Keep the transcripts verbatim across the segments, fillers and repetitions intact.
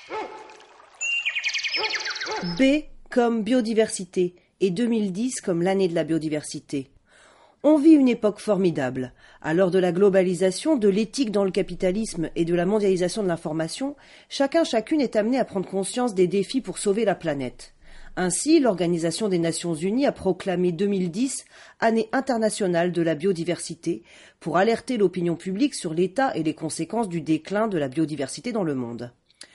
B comme biodiversité et deux mille dix comme l'année de la biodiversité. On vit une époque formidable. À l'heure de la globalisation, de l'éthique dans le capitalisme et de la mondialisation de l'information, chacun chacune est amené à prendre conscience des défis pour sauver la planète. Ainsi, l'Organisation des Nations Unies a proclamé deux mille dix année internationale de la biodiversité pour alerter l'opinion publique sur l'état et les conséquences du déclin de la biodiversité dans le monde.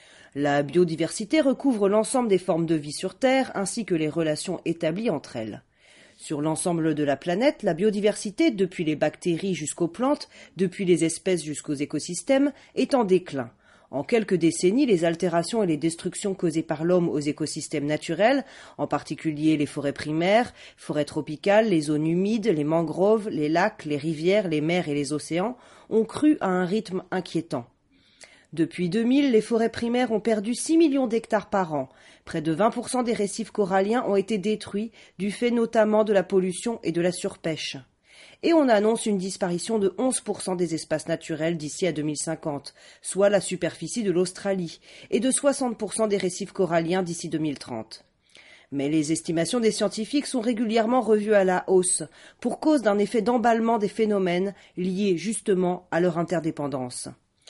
La biodiversité recouvre l'ensemble des formes de vie sur Terre ainsi que les relations établies entre elles. Sur l'ensemble de la planète, la biodiversité, depuis les bactéries jusqu'aux plantes, depuis les espèces jusqu'aux écosystèmes, est en déclin. En quelques décennies, les altérations et les destructions causées par l'homme aux écosystèmes naturels, en particulier les forêts primaires, forêts tropicales, les zones humides, les mangroves, les lacs, les rivières, les mers et les océans, ont cru à un rythme inquiétant. Depuis deux mille, les forêts primaires ont perdu six millions d'hectares par an. Près de vingt pour cent des récifs coralliens ont été détruits, du fait notamment de la pollution et de la surpêche. Et on annonce une disparition de onze pour cent des espaces naturels d'ici à deux mille cinquante, soit la superficie de l'Australie, et de soixante pour cent des récifs coralliens d'ici deux mille trente. Mais les estimations des scientifiques sont régulièrement revues à la hausse, pour cause d'un effet d'emballement des phénomènes liés justement à leur interdépendance.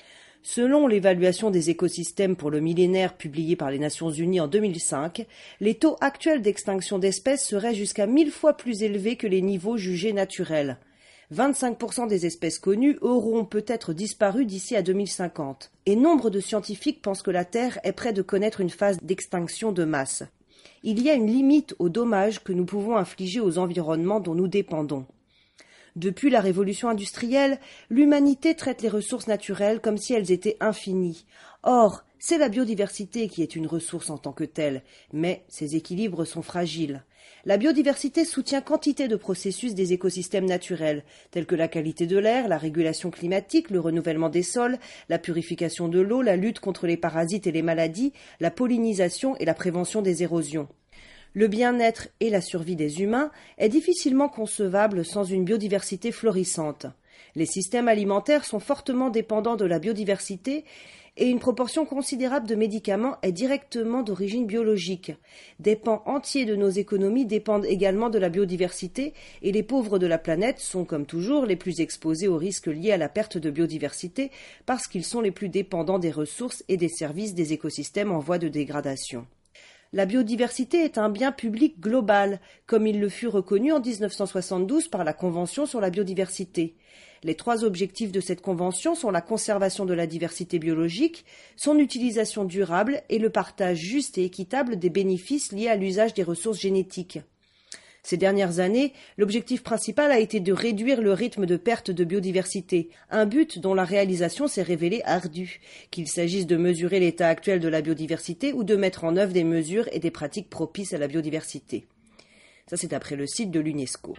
Selon l'évaluation des écosystèmes pour le millénaire publiée par les Nations Unies en deux mille cinq, les taux actuels d'extinction d'espèces seraient jusqu'à mille fois plus élevés que les niveaux jugés naturels. vingt-cinq pour cent des espèces connues auront peut-être disparu d'ici à deux mille cinquante, et nombre de scientifiques pensent que la Terre est près de connaître une phase d'extinction de masse. Il y a une limite aux dommages que nous pouvons infliger aux environnements dont nous dépendons. Depuis la révolution industrielle, l'humanité traite les ressources naturelles comme si elles étaient infinies. Or, c'est la biodiversité qui est une ressource en tant que telle, mais ses équilibres sont fragiles. La biodiversité soutient quantité de processus des écosystèmes naturels, tels que la qualité de l'air, la régulation climatique, le renouvellement des sols, la purification de l'eau, la lutte contre les parasites et les maladies, la pollinisation et la prévention des érosions. Le bien-être et la survie des humains est difficilement concevable sans une biodiversité florissante. Les systèmes alimentaires sont fortement dépendants de la biodiversité et une proportion considérable de médicaments est directement d'origine biologique. Des pans entiers de nos économies dépendent également de la biodiversité et les pauvres de la planète sont, comme toujours, les plus exposés aux risques liés à la perte de biodiversité parce qu'ils sont les plus dépendants des ressources et des services des écosystèmes en voie de dégradation. La biodiversité est un bien public global, comme il le fut reconnu en dix-neuf cent soixante-douze par la Convention sur la biodiversité. Les trois objectifs de cette convention sont la conservation de la diversité biologique, son utilisation durable et le partage juste et équitable des bénéfices liés à l'usage des ressources génétiques. Ces dernières années, l'objectif principal a été de réduire le rythme de perte de biodiversité, un but dont la réalisation s'est révélée ardue, qu'il s'agisse de mesurer l'état actuel de la biodiversité ou de mettre en œuvre des mesures et des pratiques propices à la biodiversité. Ça, c'est après le site de l'UNESCO.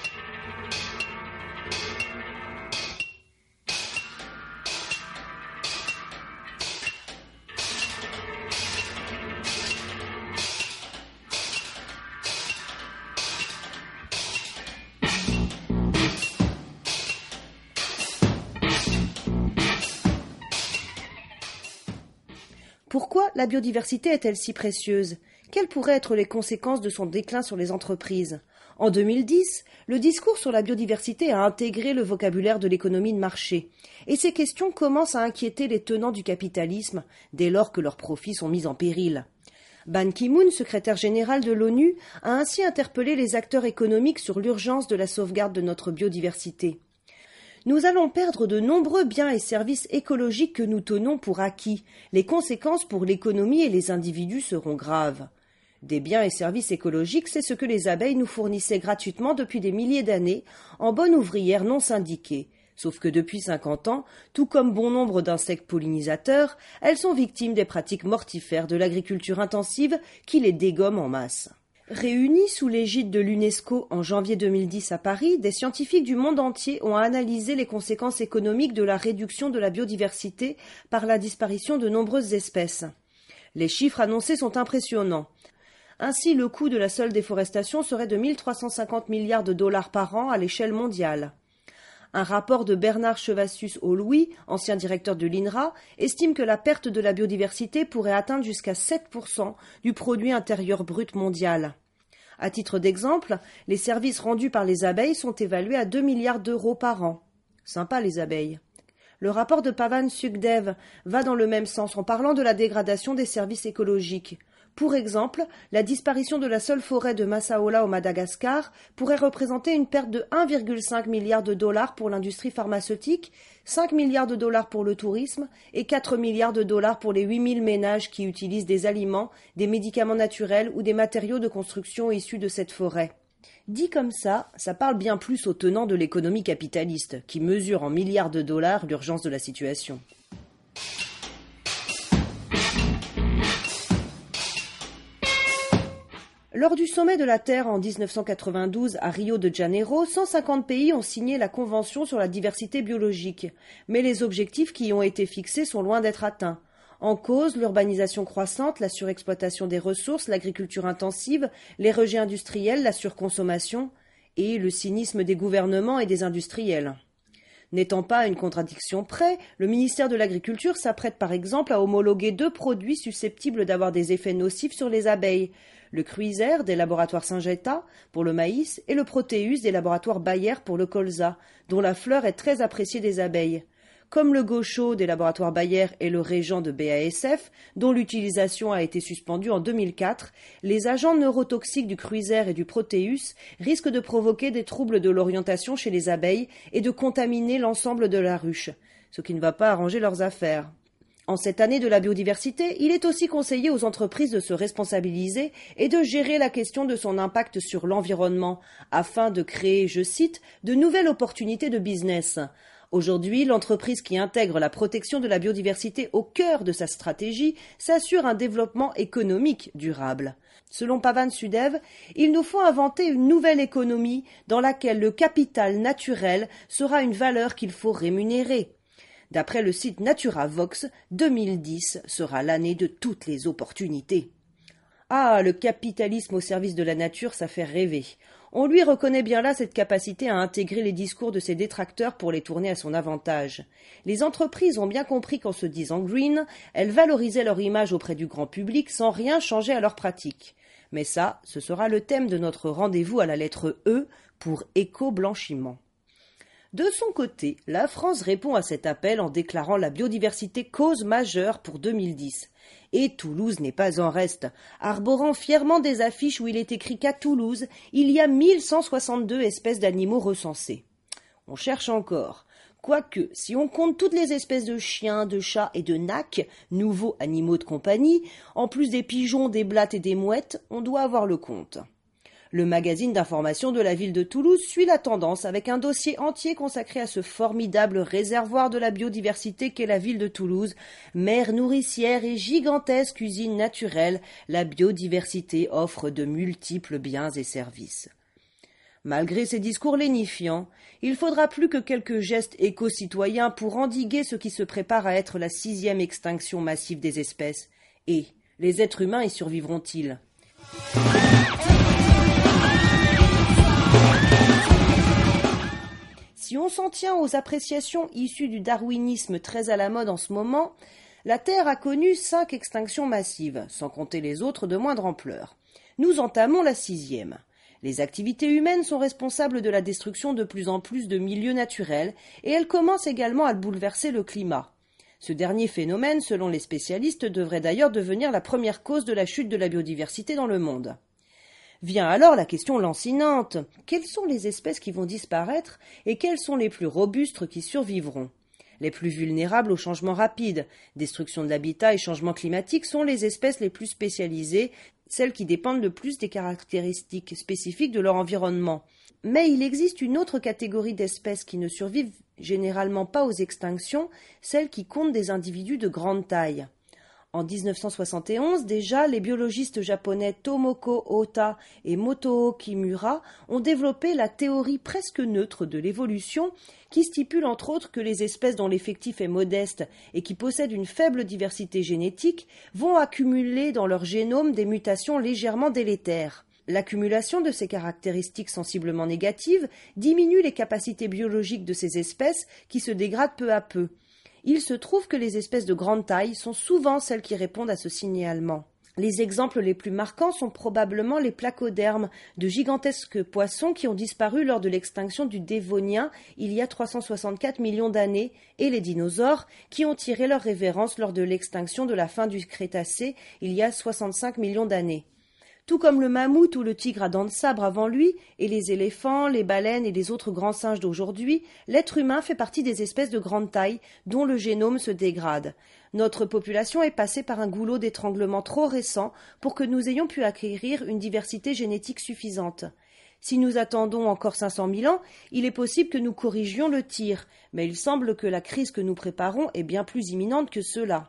Pourquoi la biodiversité est-elle si précieuse? Quelles pourraient être les conséquences de son déclin sur les entreprises? En deux mille dix, le discours sur la biodiversité a intégré le vocabulaire de l'économie de marché, et ces questions commencent à inquiéter les tenants du capitalisme dès lors que leurs profits sont mis en péril. Ban Ki-moon, secrétaire général de l'ONU, a ainsi interpellé les acteurs économiques sur l'urgence de la sauvegarde de notre biodiversité. Nous allons perdre de nombreux biens et services écologiques que nous tenons pour acquis. Les conséquences pour l'économie et les individus seront graves. Des biens et services écologiques, c'est ce que les abeilles nous fournissaient gratuitement depuis des milliers d'années, en bonnes ouvrières non syndiquées. Sauf que depuis cinquante ans, tout comme bon nombre d'insectes pollinisateurs, elles sont victimes des pratiques mortifères de l'agriculture intensive qui les dégomme en masse. Réunis sous l'égide de l'UNESCO en janvier deux mille dix à Paris, des scientifiques du monde entier ont analysé les conséquences économiques de la réduction de la biodiversité par la disparition de nombreuses espèces. Les chiffres annoncés sont impressionnants. Ainsi, le coût de la seule déforestation serait de mille trois cent cinquante milliards de dollars par an à l'échelle mondiale. Un rapport de Bernard Chevassus-Aulouis, ancien directeur de l'I N R A, estime que la perte de la biodiversité pourrait atteindre jusqu'à sept pour cent du produit intérieur brut mondial. À titre d'exemple, les services rendus par les abeilles sont évalués à deux milliards d'euros par an. Sympa les abeilles. Le rapport de Pavan Sukhdev va dans le même sens en parlant de la dégradation des services écologiques. Pour exemple, la disparition de la seule forêt de Massaola au Madagascar pourrait représenter une perte de un virgule cinq milliard de dollars pour l'industrie pharmaceutique, cinq milliards de dollars pour le tourisme et quatre milliards de dollars pour les huit mille ménages qui utilisent des aliments, des médicaments naturels ou des matériaux de construction issus de cette forêt. Dit comme ça, ça parle bien plus aux tenants de l'économie capitaliste, qui mesure en milliards de dollars l'urgence de la situation. Lors du sommet de la Terre en dix-neuf cent quatre-vingt-douze à Rio de Janeiro, cent cinquante pays ont signé la Convention sur la diversité biologique, mais les objectifs qui y ont été fixés sont loin d'être atteints. En cause, l'urbanisation croissante, la surexploitation des ressources, l'agriculture intensive, les rejets industriels, la surconsommation et le cynisme des gouvernements et des industriels. N'étant pas à une contradiction près, le ministère de l'Agriculture s'apprête par exemple à homologuer deux produits susceptibles d'avoir des effets nocifs sur les abeilles, le Cruiser des laboratoires Syngenta pour le maïs et le Proteus des laboratoires Bayer pour le colza, dont la fleur est très appréciée des abeilles. Comme le Gaucho des laboratoires Bayer et le Régent de B A S F, dont l'utilisation a été suspendue en deux mille quatre, les agents neurotoxiques du Cruiser et du Proteus risquent de provoquer des troubles de l'orientation chez les abeilles et de contaminer l'ensemble de la ruche, ce qui ne va pas arranger leurs affaires. En cette année de la biodiversité, il est aussi conseillé aux entreprises de se responsabiliser et de gérer la question de son impact sur l'environnement, afin de créer, je cite, de nouvelles opportunités de business. Aujourd'hui, l'entreprise qui intègre la protection de la biodiversité au cœur de sa stratégie s'assure un développement économique durable. Selon Pavan Sukhdev, il nous faut inventer une nouvelle économie dans laquelle le capital naturel sera une valeur qu'il faut rémunérer. D'après le site Naturavox, deux mille dix sera l'année de toutes les opportunités. Ah, le capitalisme au service de la nature, ça fait rêver. On lui reconnaît bien là cette capacité à intégrer les discours de ses détracteurs pour les tourner à son avantage. Les entreprises ont bien compris qu'en se disant green, elles valorisaient leur image auprès du grand public sans rien changer à leurs pratiques. Mais ça, ce sera le thème de notre rendez-vous à la lettre E pour éco-blanchiment. De son côté, la France répond à cet appel en déclarant la biodiversité cause majeure pour deux mille dix. Et Toulouse n'est pas en reste, arborant fièrement des affiches où il est écrit qu'à Toulouse, il y a mille cent soixante-deux espèces d'animaux recensées. On cherche encore. Quoique, si on compte toutes les espèces de chiens, de chats et de nacs, nouveaux animaux de compagnie, en plus des pigeons, des blattes et des mouettes, on doit avoir le compte. Le magazine d'information de la ville de Toulouse suit la tendance avec un dossier entier consacré à ce formidable réservoir de la biodiversité qu'est la ville de Toulouse. Mer nourricière et gigantesque usine naturelle, la biodiversité offre de multiples biens et services. Malgré ces discours lénifiants, il faudra plus que quelques gestes éco-citoyens pour endiguer ce qui se prépare à être la sixième extinction massive des espèces. Et les êtres humains y survivront-ils ? Si on s'en tient aux appréciations issues du darwinisme très à la mode en ce moment, la Terre a connu cinq extinctions massives, sans compter les autres de moindre ampleur. Nous entamons la sixième. Les activités humaines sont responsables de la destruction de plus en plus de milieux naturels et elles commencent également à bouleverser le climat. Ce dernier phénomène, selon les spécialistes, devrait d'ailleurs devenir la première cause de la chute de la biodiversité dans le monde. Vient alors la question lancinante. Quelles sont les espèces qui vont disparaître et quelles sont les plus robustes qui survivront ? Les plus vulnérables au changement rapide, destruction de l'habitat et changement climatique sont les espèces les plus spécialisées, celles qui dépendent le plus des caractéristiques spécifiques de leur environnement. Mais il existe une autre catégorie d'espèces qui ne survivent généralement pas aux extinctions, celles qui comptent des individus de grande taille. En dix-neuf cent soixante et onze, déjà, les biologistes japonais Tomoko Ota et Motoo Kimura ont développé la théorie presque neutre de l'évolution qui stipule entre autres que les espèces dont l'effectif est modeste et qui possèdent une faible diversité génétique vont accumuler dans leur génome des mutations légèrement délétères. L'accumulation de ces caractéristiques sensiblement négatives diminue les capacités biologiques de ces espèces qui se dégradent peu à peu. Il se trouve que les espèces de grande taille sont souvent celles qui répondent à ce signalement. Les exemples les plus marquants sont probablement les placodermes, de gigantesques poissons qui ont disparu lors de l'extinction du Dévonien il y a trois cent soixante-quatre millions d'années, et les dinosaures qui ont tiré leur révérence lors de l'extinction de la fin du Crétacé il y a soixante-cinq millions d'années. Tout comme le mammouth ou le tigre à dents de sabre avant lui, et les éléphants, les baleines et les autres grands singes d'aujourd'hui, l'être humain fait partie des espèces de grande taille dont le génome se dégrade. Notre population est passée par un goulot d'étranglement trop récent pour que nous ayons pu acquérir une diversité génétique suffisante. Si nous attendons encore cinq cent mille ans, il est possible que nous corrigions le tir, mais il semble que la crise que nous préparons est bien plus imminente que cela.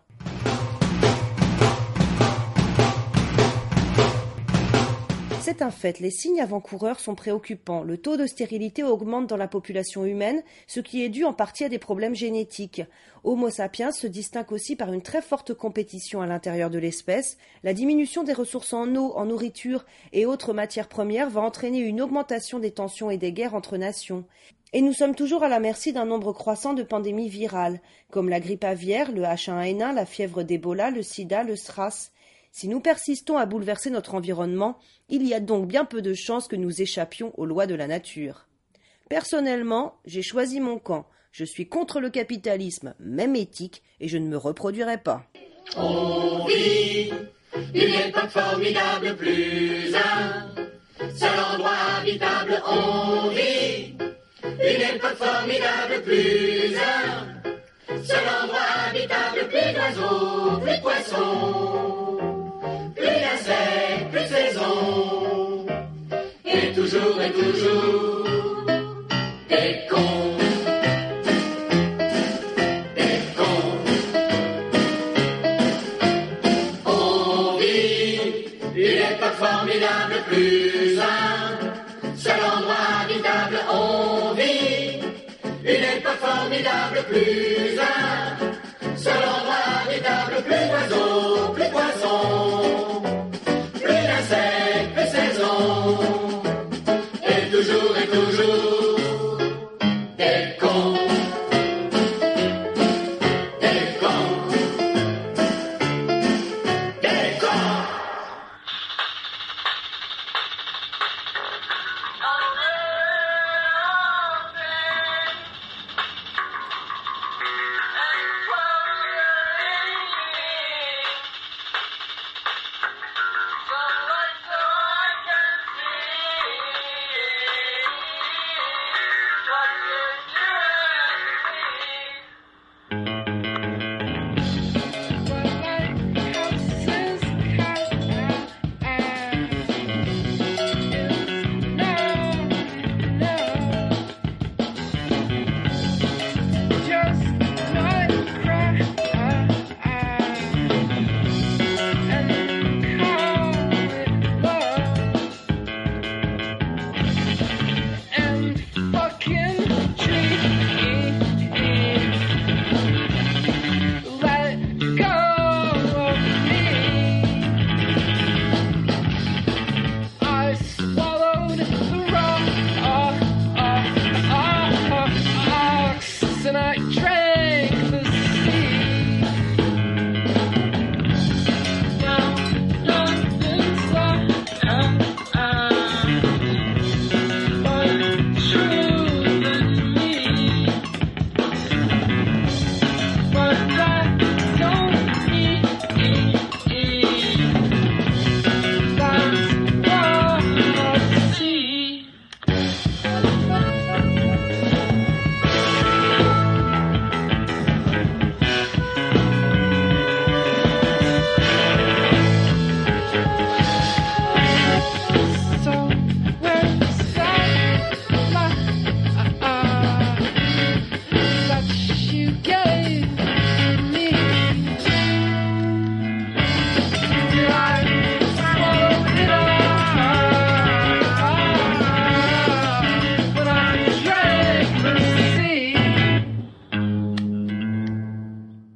C'est un fait, les signes avant-coureurs sont préoccupants. Le taux de stérilité augmente dans la population humaine, ce qui est dû en partie à des problèmes génétiques. Homo sapiens se distingue aussi par une très forte compétition à l'intérieur de l'espèce. La diminution des ressources en eau, en nourriture et autres matières premières va entraîner une augmentation des tensions et des guerres entre nations. Et nous sommes toujours à la merci d'un nombre croissant de pandémies virales, comme la grippe aviaire, le H un N un, la fièvre d'Ebola, le sida, le SRAS. Si nous persistons à bouleverser notre environnement, il y a donc bien peu de chances que nous échappions aux lois de la nature. Personnellement, j'ai choisi mon camp. Je suis contre le capitalisme, même éthique, et je ne me reproduirai pas. On vit une époque formidable, plus un seul endroit habitable. On vit une époque formidable, plus un seul endroit habitable. Plus d'oiseaux, plus de poissons, plus d'insectes, plus de saisons, et toujours et toujours des cons, des cons. On vit une époque formidable, plus un seul endroit habitable. On vit une époque formidable, plus un